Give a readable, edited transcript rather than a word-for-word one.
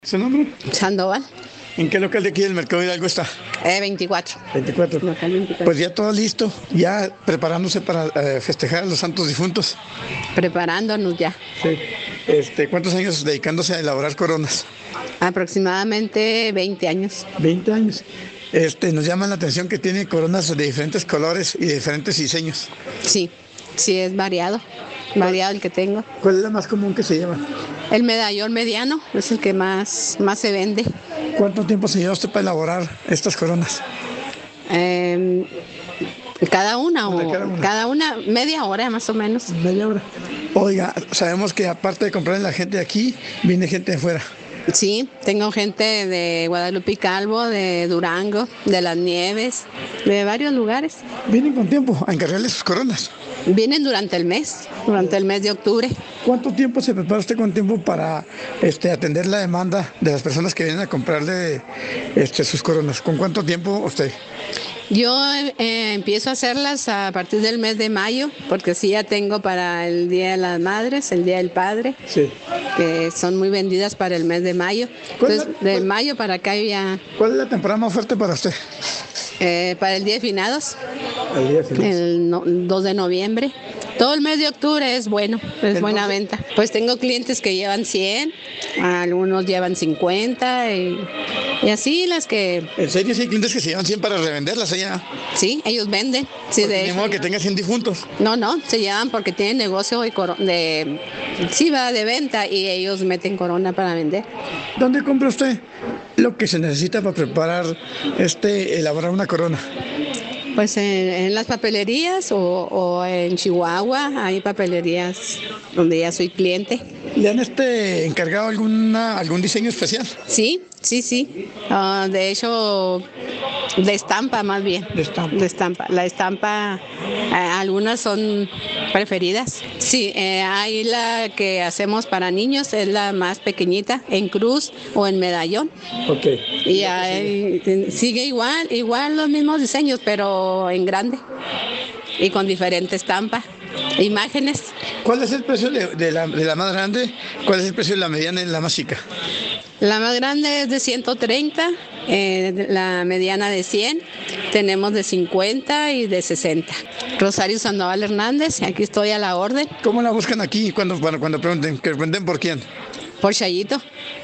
¿Su nombre? Sandoval, ¿En qué local de aquí del Mercado Hidalgo está? 24. 24. Local 24. Pues ya todo listo, ya preparándose para festejar a los santos difuntos. Preparándonos ya. Sí. ¿Cuántos años dedicándose a elaborar coronas? Aproximadamente 20 años. 20 años. Nos llama la atención que tiene coronas de diferentes colores y de diferentes diseños. Sí, sí es variado. Variado el que tengo. ¿Cuál es la más común que se lleva? El medallón mediano es el que más se vende. ¿Cuánto tiempo se lleva usted para elaborar estas coronas? Cada una Cada una. media hora más o menos. Media hora. Oiga, sabemos que aparte de comprarle la gente de aquí, viene gente de fuera. Sí, tengo gente de Guadalupe y Calvo, de Durango, de Las Nieves, de varios lugares. Vienen con tiempo a encargarle sus coronas. Vienen durante el mes de octubre. ¿Cuánto tiempo se prepara usted con tiempo para atender la demanda de las personas que vienen a comprarle sus coronas? ¿Con cuánto tiempo usted? Yo empiezo a hacerlas a partir del mes de mayo, porque sí ya tengo para el Día de las Madres, el Día del Padre, Sí. que son muy vendidas para el mes de mayo. Entonces, de mayo para acá ya... ¿Cuál es la temporada más fuerte para usted? Para el Día de Finados, El día final. el 2 de noviembre. Todo el mes de octubre es bueno, es buena venta. Pues tengo clientes que llevan 100, algunos llevan 50 y así las que... ¿En serio sí hay clientes que se llevan 100 para revenderlas allá? Sí, ellos venden. Sí, Porque ni modo que tenga 100 difuntos. No, se llevan porque tienen negocio de venta y ellos meten corona para vender. ¿Dónde compra usted lo que se necesita para preparar, elaborar una corona? Pues en las papelerías o en Chihuahua hay papelerías donde ya soy cliente. ¿Le han encargado algún diseño especial? Sí. De hecho, de estampa más bien. De estampa. De estampa. La estampa, algunas son preferidas. Sí, hay la que hacemos para niños, es la más pequeñita, en cruz o en medallón. Ok. Y sigue igual los mismos diseños, pero en grande y con diferente estampa. Imágenes. ¿Cuál es el precio de la más grande? ¿Cuál es el precio de la mediana y la más chica? La más grande es de 130, la mediana de 100, tenemos de 50 y de 60. Rosario Sandoval Hernández, aquí estoy a la orden. ¿Cómo la buscan aquí cuando pregunten? ¿Que pregunten por quién? Por Chayito.